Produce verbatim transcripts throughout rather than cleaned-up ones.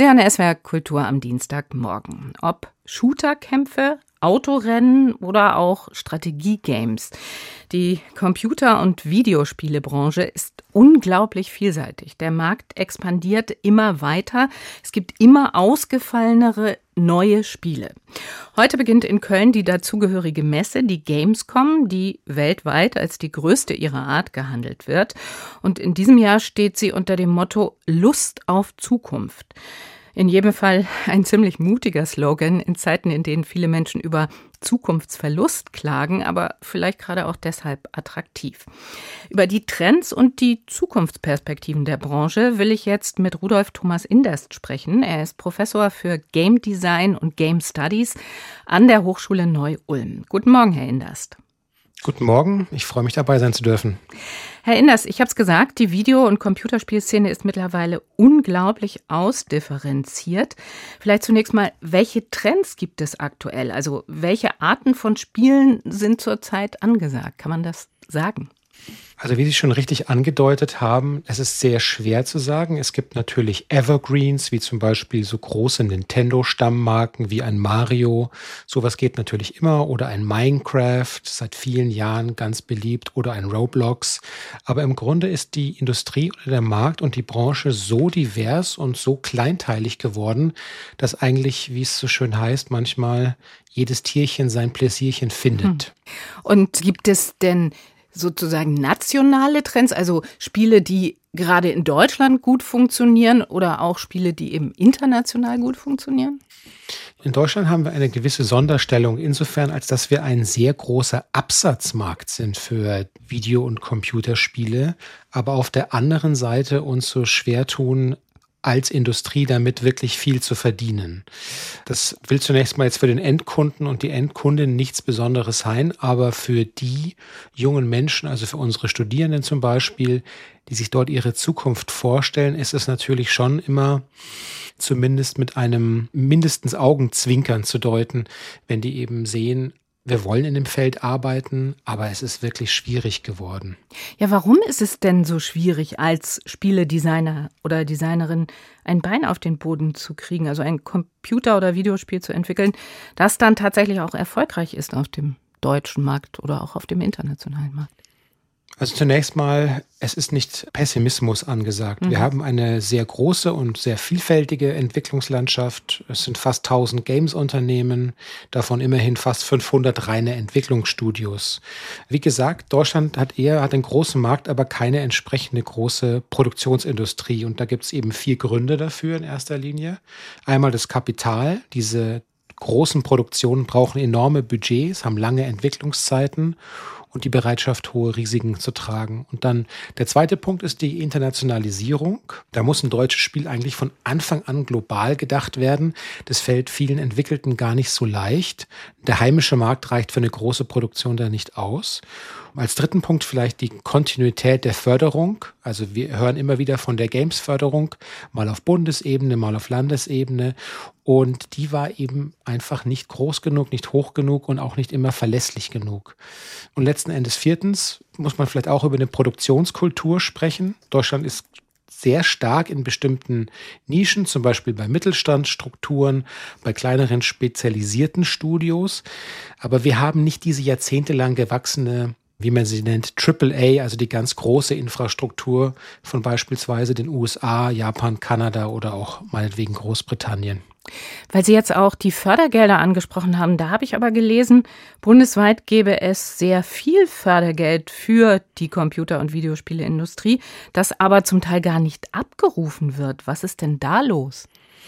Sie hören S W R Kultur am Dienstagmorgen. Ob Shooterkämpfe, Autorennen oder auch Strategiegames. Die Computer- und Videospielebranche ist unglaublich vielseitig. Der Markt expandiert immer weiter. Es gibt immer ausgefallenere neue Spiele. Heute beginnt in Köln die dazugehörige Messe, die Gamescom, die weltweit als die größte ihrer Art gehandelt wird. Und in diesem Jahr steht sie unter dem Motto Lust auf Zukunft. In jedem Fall ein ziemlich mutiger Slogan in Zeiten, in denen viele Menschen über Zukunftsverlust klagen, aber vielleicht gerade auch deshalb attraktiv. Über die Trends und die Zukunftsperspektiven der Branche will ich jetzt mit Rudolf Thomas Inderst sprechen. Er ist Professor für Game Design und Game Studies an der Hochschule Neu-Ulm. Guten Morgen, Herr Inderst. Guten Morgen, ich freue mich, dabei sein zu dürfen. Herr Inderst, ich habe es gesagt, die Video- und Computerspielszene ist mittlerweile unglaublich ausdifferenziert. Vielleicht zunächst mal, welche Trends gibt es aktuell? Also welche Arten von Spielen sind zurzeit angesagt? Kann man das sagen? Also wie Sie schon richtig angedeutet haben, es ist sehr schwer zu sagen. Es gibt natürlich Evergreens, wie zum Beispiel so große Nintendo-Stammmarken wie ein Mario. Sowas geht natürlich immer. Oder ein Minecraft, seit vielen Jahren ganz beliebt. Oder ein Roblox. Aber im Grunde ist die Industrie oder der Markt und die Branche so divers und so kleinteilig geworden, dass eigentlich, wie es so schön heißt, manchmal jedes Tierchen sein Pläsierchen findet. Und gibt es denn sozusagen nationale Trends, also Spiele, die gerade in Deutschland gut funktionieren oder auch Spiele, die eben international gut funktionieren? In Deutschland haben wir eine gewisse Sonderstellung insofern, als dass wir ein sehr großer Absatzmarkt sind für Video- und Computerspiele, aber auf der anderen Seite uns so schwer tun, als Industrie damit wirklich viel zu verdienen. Das will zunächst mal jetzt für den Endkunden und die Endkundin nichts Besonderes sein, aber für die jungen Menschen, also für unsere Studierenden zum Beispiel, die sich dort ihre Zukunft vorstellen, ist es natürlich schon immer zumindest mit einem mindestens Augenzwinkern zu deuten, wenn die eben sehen, wir wollen in dem Feld arbeiten, aber es ist wirklich schwierig geworden. Ja, warum ist es denn so schwierig, als Spieledesigner oder Designerin ein Bein auf den Boden zu kriegen, also ein Computer- oder Videospiel zu entwickeln, das dann tatsächlich auch erfolgreich ist auf dem deutschen Markt oder auch auf dem internationalen Markt? Also zunächst mal, es ist nicht Pessimismus angesagt. Mhm. Wir haben eine sehr große und sehr vielfältige Entwicklungslandschaft. Es sind fast tausend Games-Unternehmen, davon immerhin fast fünfhundert reine Entwicklungsstudios. Wie gesagt, Deutschland hat eher hat einen großen Markt, aber keine entsprechende große Produktionsindustrie. Und da gibt es eben vier Gründe dafür in erster Linie. Einmal das Kapital. Diese großen Produktionen brauchen enorme Budgets, haben lange Entwicklungszeiten und die Bereitschaft, hohe Risiken zu tragen. Und dann der zweite Punkt ist die Internationalisierung. Da muss ein deutsches Spiel eigentlich von Anfang an global gedacht werden. Das fällt vielen Entwickelten gar nicht so leicht. Der heimische Markt reicht für eine große Produktion da nicht aus. Als dritten Punkt vielleicht die Kontinuität der Förderung. Also wir hören immer wieder von der Games-Förderung, mal auf Bundesebene, mal auf Landesebene. Und die war eben einfach nicht groß genug, nicht hoch genug und auch nicht immer verlässlich genug. Und letzten Endes viertens muss man vielleicht auch über eine Produktionskultur sprechen. Deutschland ist sehr stark in bestimmten Nischen, zum Beispiel bei Mittelstandsstrukturen, bei kleineren spezialisierten Studios. Aber wir haben nicht diese jahrzehntelang gewachsene, wie man sie nennt, Triple A, also die ganz große Infrastruktur von beispielsweise den U S A, Japan, Kanada oder auch meinetwegen Großbritannien. Weil Sie jetzt auch die Fördergelder angesprochen haben, da habe ich aber gelesen, bundesweit gäbe es sehr viel Fördergeld für die Computer- und Videospieleindustrie, das aber zum Teil gar nicht abgerufen wird. Was ist denn da los?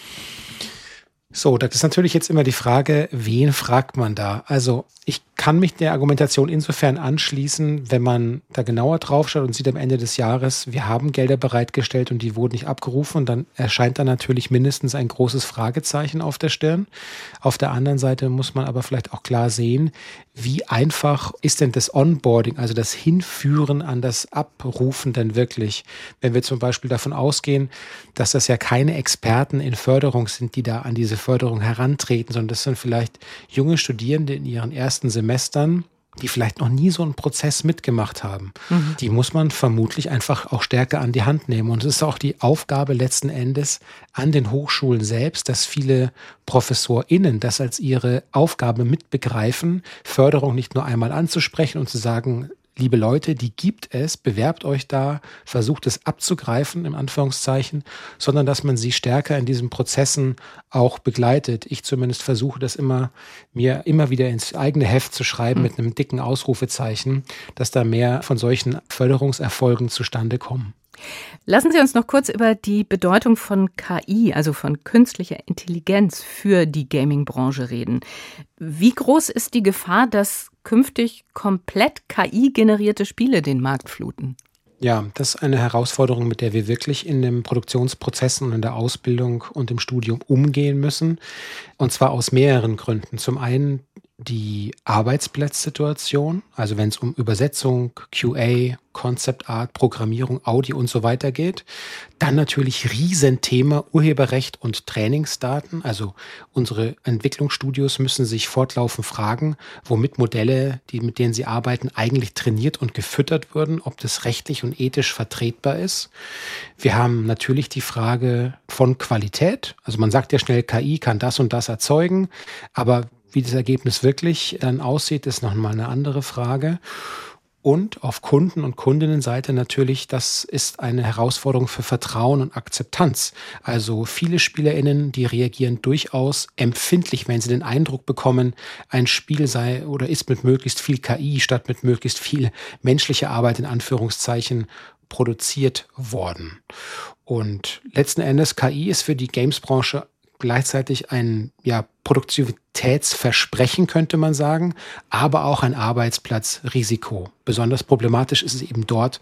So, das ist natürlich jetzt immer die Frage, wen fragt man da? Also ich kann mich der Argumentation insofern anschließen, wenn man da genauer drauf schaut und sieht am Ende des Jahres, wir haben Gelder bereitgestellt und die wurden nicht abgerufen, und dann erscheint da natürlich mindestens ein großes Fragezeichen auf der Stirn. Auf der anderen Seite muss man aber vielleicht auch klar sehen, wie einfach ist denn das Onboarding, also das Hinführen an das Abrufen denn wirklich? Wenn wir zum Beispiel davon ausgehen, dass das ja keine Experten in Förderung sind, die da an diese Förderung herantreten, sondern das sind vielleicht junge Studierende in ihren ersten Semestern, die vielleicht noch nie so einen Prozess mitgemacht haben. Mhm. Die muss man vermutlich einfach auch stärker an die Hand nehmen. Und es ist auch die Aufgabe letzten Endes an den Hochschulen selbst, dass viele ProfessorInnen das als ihre Aufgabe mitbegreifen, Förderung nicht nur einmal anzusprechen und zu sagen, liebe Leute, die gibt es, bewerbt euch da, versucht es abzugreifen, im Anführungszeichen, sondern dass man sie stärker in diesen Prozessen auch begleitet. Ich zumindest versuche das immer, mir immer wieder ins eigene Heft zu schreiben mhm. mit einem dicken Ausrufezeichen, dass da mehr von solchen Förderungserfolgen zustande kommen. Lassen Sie uns noch kurz über die Bedeutung von K I, also von künstlicher Intelligenz, für die Gaming-Branche reden. Wie groß ist die Gefahr, dass künftig komplett K I-generierte Spiele den Markt fluten? Ja, das ist eine Herausforderung, mit der wir wirklich in den Produktionsprozessen und in der Ausbildung und im Studium umgehen müssen. Und zwar aus mehreren Gründen. Zum einen die Arbeitsplatzsituation, also wenn es um Übersetzung, Q A, Concept Art, Programmierung, Audio und so weiter geht. Dann natürlich Riesenthema Urheberrecht und Trainingsdaten. Also unsere Entwicklungsstudios müssen sich fortlaufend fragen, womit Modelle, die, mit denen sie arbeiten, eigentlich trainiert und gefüttert wurden, ob das rechtlich und ethisch vertretbar ist. Wir haben natürlich die Frage von Qualität. Also man sagt ja schnell, K I kann das und das erzeugen, aber wie das Ergebnis wirklich dann aussieht, ist noch mal eine andere Frage. Und auf Kunden- und Kundinnenseite natürlich, das ist eine Herausforderung für Vertrauen und Akzeptanz. Also viele SpielerInnen, die reagieren durchaus empfindlich, wenn sie den Eindruck bekommen, ein Spiel sei oder ist mit möglichst viel K I statt mit möglichst viel menschlicher Arbeit in Anführungszeichen produziert worden. Und letzten Endes, K I ist für die Games-Branche gleichzeitig ein ja, Produktivitätsversprechen, könnte man sagen, aber auch ein Arbeitsplatzrisiko. Besonders problematisch ist es eben dort,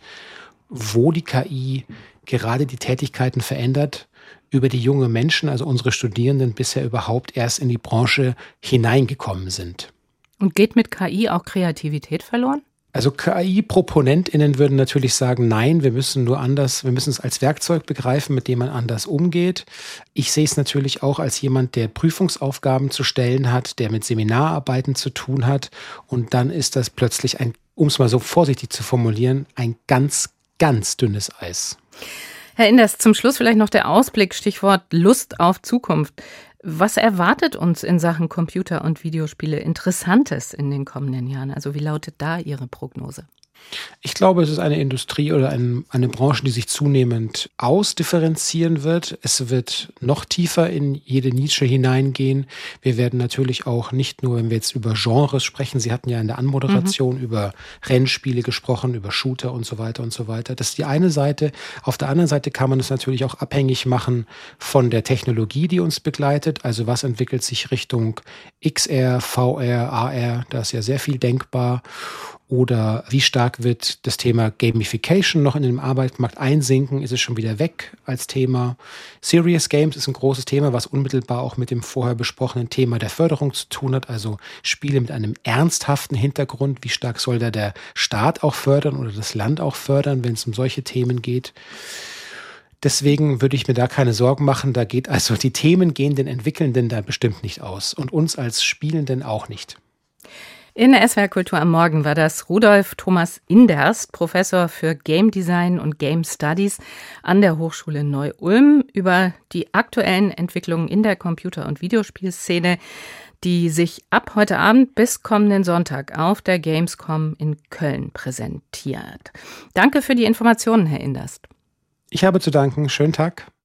wo die K I gerade die Tätigkeiten verändert, über die junge Menschen, also unsere Studierenden, bisher überhaupt erst in die Branche hineingekommen sind. Und geht mit K I auch Kreativität verloren? Also K I-ProponentInnen würden natürlich sagen, nein, wir müssen nur anders, wir müssen es als Werkzeug begreifen, mit dem man anders umgeht. Ich sehe es natürlich auch als jemand, der Prüfungsaufgaben zu stellen hat, der mit Seminararbeiten zu tun hat. Und dann ist das plötzlich ein, um es mal so vorsichtig zu formulieren, ein ganz, ganz dünnes Eis. Herr Inders, zum Schluss vielleicht noch der Ausblick, Stichwort Lust auf Zukunft. Was erwartet uns in Sachen Computer- und Videospiele Interessantes in den kommenden Jahren? Also wie lautet da Ihre Prognose? Ich glaube, es ist eine Industrie oder ein, eine Branche, die sich zunehmend ausdifferenzieren wird. Es wird noch tiefer in jede Nische hineingehen. Wir werden natürlich auch nicht nur, wenn wir jetzt über Genres sprechen, Sie hatten ja in der Anmoderation mhm. über Rennspiele gesprochen, über Shooter und so weiter und so weiter. Das ist die eine Seite. Auf der anderen Seite kann man es natürlich auch abhängig machen von der Technologie, die uns begleitet. Also was entwickelt sich Richtung X R, V R, A R? Da ist ja sehr viel denkbar. Oder wie stark wird das Thema Gamification noch in den Arbeitsmarkt einsinken? Ist es schon wieder weg als Thema? Serious Games ist ein großes Thema, was unmittelbar auch mit dem vorher besprochenen Thema der Förderung zu tun hat. Also Spiele mit einem ernsthaften Hintergrund. Wie stark soll da der Staat auch fördern oder das Land auch fördern, wenn es um solche Themen geht? Deswegen würde ich mir da keine Sorgen machen. Da geht also die Themen gehen den Entwickelnden da bestimmt nicht aus und uns als Spielenden auch nicht. In der S W R Kultur am Morgen war das Rudolf Thomas Inderst, Professor für Game Design und Game Studies an der Hochschule Neu-Ulm, über die aktuellen Entwicklungen in der Computer- und Videospielszene, die sich ab heute Abend bis kommenden Sonntag auf der Gamescom in Köln präsentiert. Danke für die Informationen, Herr Inderst. Ich habe zu danken. Schönen Tag.